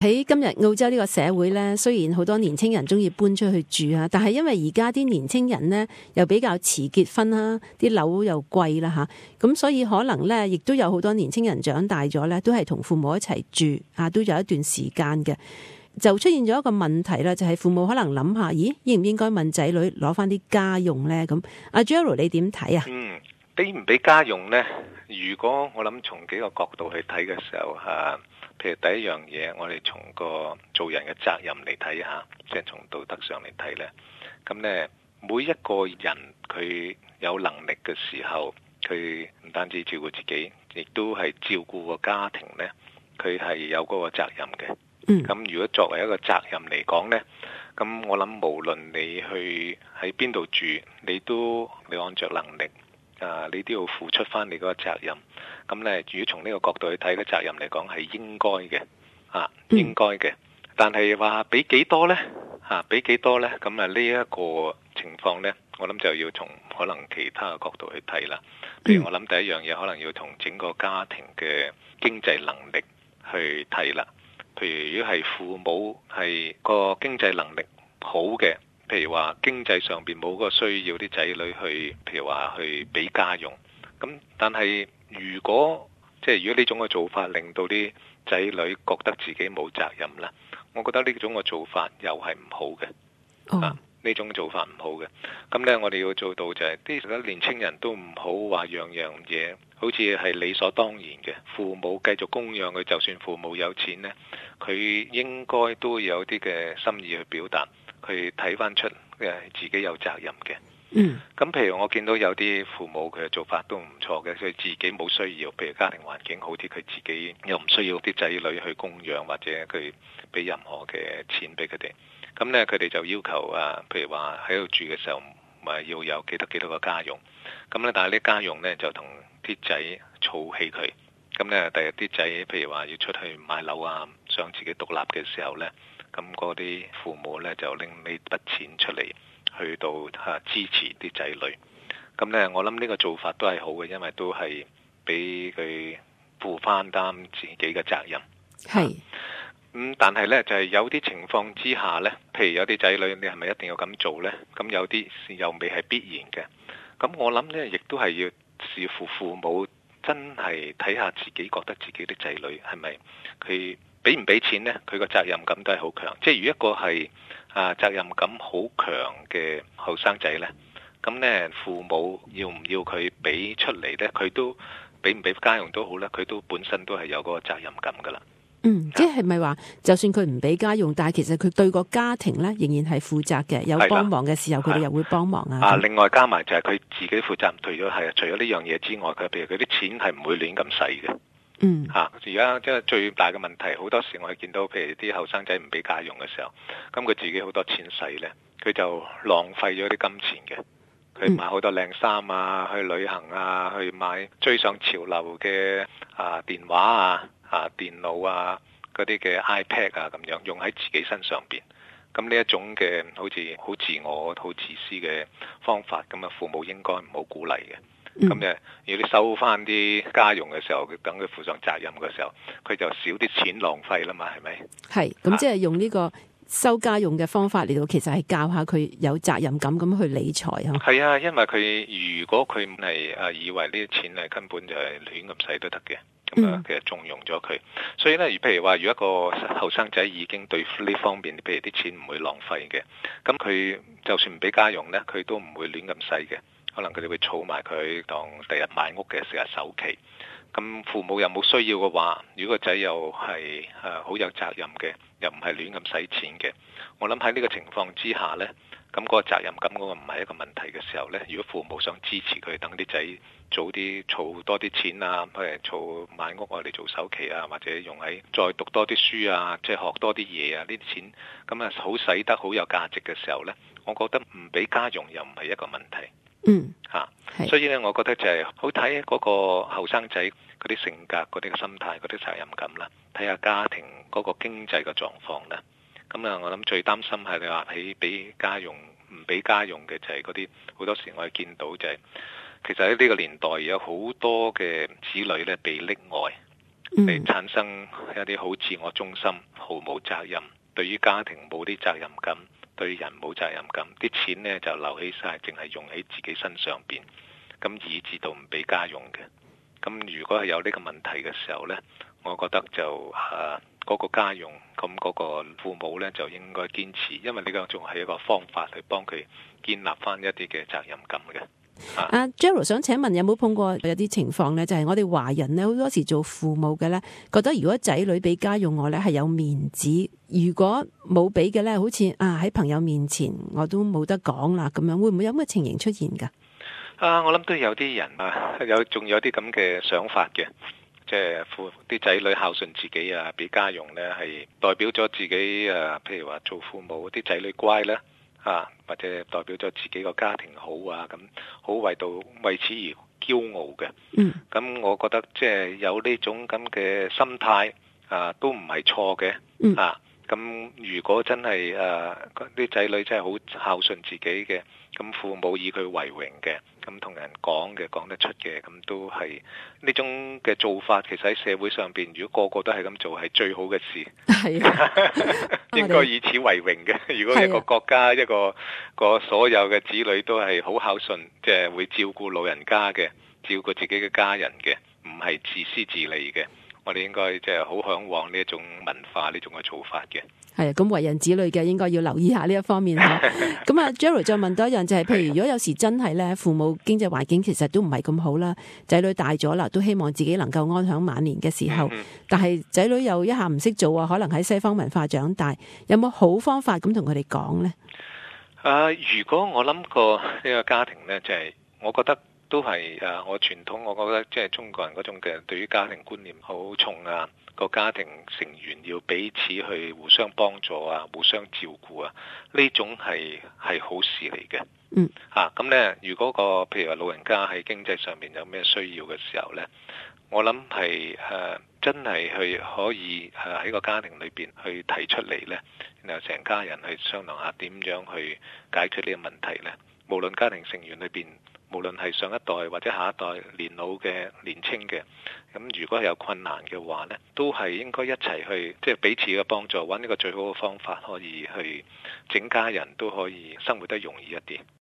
喺今日澳洲呢個社會呢，雖然好多年青人中意搬出去住啊，但係因為而家啲年青人呢又比較遲結婚啦，啲樓又貴啦吓，咁所以可能呢亦都有好多年青人長大咗呢，都係同父母一齊住啊，都有一段時間嘅，就出現咗一個問題啦，就係父母可能諗下，咦，應唔應該問仔女攞翻啲家用呢？咁阿 Gerald 你點睇啊？ 俾唔俾家用呢？如果我諗從幾個角度去睇嘅時候譬如第一樣嘢，我哋從個做人嘅責任嚟睇下，即係從道德上嚟睇呢。咁呢，每一個人佢有能力嘅時候，佢唔單止照顧自己，亦都係照顧個家庭呢，佢係有嗰個責任嘅。咁如果作為一個責任嚟講呢，咁我諗無論你去喺邊度住，你按着能力你都要付出翻你嗰個責任。咁咧，如果從呢個角度去睇，個責任嚟講係應該嘅，應該嘅。但係話俾幾多呢？俾幾多呢？咁呢一個情況呢，我諗就要從可能其他嘅角度去睇啦。譬如我諗第一樣嘢，可能要從整個家庭嘅經濟能力去睇啦。譬如如果係父母係個經濟能力好嘅，譬如話經濟上邊冇個需要啲仔女去，譬如話去俾家用。咁但係如果呢種嘅做法令到啲仔女覺得自己冇責任啦，我覺得呢種嘅做法又係唔好嘅。呢種做法唔好嘅。咁呢，我哋要做到就係啲年青人都唔好話樣樣嘢好似係理所當然嘅。父母繼續供養佢，就算父母有錢呢，佢應該都有啲嘅心意去表達，佢睇翻出自己有責任嘅。咁譬如我見到有啲父母佢嘅做法都唔錯嘅，佢自己冇需要，譬如家庭環境好啲，佢自己又唔需要啲仔女去供養或者佢俾任何嘅錢俾佢哋。咁呢，佢哋就要求譬如話喺度住嘅時候咪要有幾多個家用。咁呢，但係啲家用呢，就同啲仔儲起佢。咁呢，第日啲仔譬如話要出去買樓想自己獨立嘅時候呢，咁嗰啲父母呢，就拎呢筆錢出嚟去到支持啲仔女。咁呢，我諗呢個做法都係好嘅，因為都係俾佢負翻擔自己嘅責任。 係。 但係呢，就係有啲情況之下呢，譬如有啲仔女，你係咪一定要咁做呢？咁有啲又未係必然嘅。咁我諗呢，亦都係要視乎父母真係睇下自己覺得自己啲仔女係咪佢俾唔俾錢呢？佢個責任感都係好強。即係如果一個係責任感好強嘅後生仔呢，咁呢，父母要唔要佢俾出嚟呢？佢都俾唔俾家用都好呢，佢都本身都係有嗰個責任感噶啦。 即係咪話，就算佢唔俾家用，但係其實佢對個家庭咧仍然係負責嘅，有幫忙嘅時候佢哋又會幫忙另外加埋就係佢自己負責任，除咗呢樣嘢之外，譬如佢啲錢係唔會亂咁使嘅。而家即係最大嘅問題，好多時我哋見到，譬如啲後生仔唔俾家用嘅時候，咁佢自己好多錢使咧，佢就浪費咗啲金錢嘅。佢買好多靚衫去旅行去買追上潮流嘅電話電腦嗰啲嘅 iPad 咁樣用喺自己身上邊。咁呢一種嘅好似好自我、好自私嘅方法，咁父母應該唔好鼓勵嘅。咁如果你收翻啲家用嘅時候，等佢負上責任嘅時候，佢就少啲錢浪費啦嘛，係咪？係， 咁即係用呢個收家用嘅方法嚟到，其實係教下佢有責任感咁去理財啊。 係因為佢如果佢係以為呢啲錢係根本就係亂咁使都得嘅。咁其實縱容咗佢，所以咧，譬如話，如果一個後生仔已經對呢方面，譬如啲錢唔會浪費嘅，咁佢就算唔俾家用咧，佢都唔會亂咁使嘅。可能佢哋會儲埋佢當第日買屋嘅時候首期。咁父母又冇需要嘅話，如果個仔又係好有責任嘅，又唔係亂咁使錢嘅，我諗喺呢個情況之下咧，咁嗰個責任感嗰個唔係一個問題嘅時候咧，如果父母想支持佢，等啲仔早啲儲多啲錢譬如儲買屋嚟做首期或者用喺再讀多啲書即係學多啲嘢呢啲錢，咁好使得好有價值嘅時候咧，我覺得唔俾家用又唔係一個問題。所以咧，我覺得就係好睇嗰個後生仔嗰啲性格、嗰啲嘅心態、嗰啲責任感啦，睇下家庭嗰個經濟嘅狀況啦。咁我諗最擔心係你話喺俾家用唔俾家用嘅就係嗰啲好多時我哋見到就係其實喺呢個年代有好多嘅子女咧被溺愛嚟產生一啲好自我中心、毫無責任，對於家庭冇啲責任感，對人冇責任感，啲錢呢就留起晒，淨係用喺自己身上邊，咁以致到唔俾家用嘅。咁如果係有呢個問題嘅時候呢，我覺得就嗰個家用，咁嗰個父母呢就應該堅持，因為呢個仲係一個方法去幫佢建立翻一啲嘅責任感嘅。 阿 Gerald 想請問有冇碰過有啲情況呢？就係我哋華人呢，好多時做父母嘅呢，覺得如果仔女俾家用我呢係有面子，如果冇俾嘅呢，好似喺朋友面前我都冇得講啦，咁樣會唔會有咁嘅情形出現㗎？ 我諗都有啲人仲有啲咁嘅想法嘅，即係啲仔女孝順自己俾家用呢係代表咗自己譬如話做父母啲仔女乖啦。或者代表咗自己個家庭好咁好為此而驕傲嘅。咁我覺得即係有呢種咁嘅心態都唔係錯嘅。咁如果真係啲仔女真係好孝順自己嘅，咁父母以佢為榮嘅，咁同人講得出嘅，咁都係呢種嘅做法。其實喺社會上邊，如果個個都係咁做，係最好嘅事。係應該以此為榮嘅。如果一個國家一個所有嘅子女都係好孝順，即係會照顧老人家嘅，照顧自己嘅家人嘅，唔係自私自利嘅。我哋應該即係好向往呢一種文化，呢種嘅做法嘅。係啊， 咁為人子女嘅應該要留意下呢一方面嚇。咁Gerald 再問多一樣，就係譬如如果有時真係咧，父母經濟環境其實都唔係咁好啦，仔女大咗啦，都希望自己能夠安享晚年嘅時候，但係仔女又一下唔識做可能喺西方文化長大，有冇好方法咁同佢哋講呢？ 如果我諗過呢個家庭呢，就係我覺得。都係我傳統，我覺得即係中國人嗰種嘅對於家庭觀念好重個家庭成員要彼此去互相幫助互相照顧呢種係好事嚟嘅。咁呢，如果譬如話老人家喺經濟上面有咩需要嘅時候呢，我諗係真係去可以喺個家庭裏邊去提出嚟呢，然後成家人去商量下點樣去解決呢個問題呢。無論家庭成員裏邊，無論係上一代或者下一代，年老嘅、年輕嘅，咁如果係有困難嘅話呢，都係應該一齊去，即係彼此嘅幫助，揾一個最好嘅方法，可以去整家人都可以生活得容易一啲。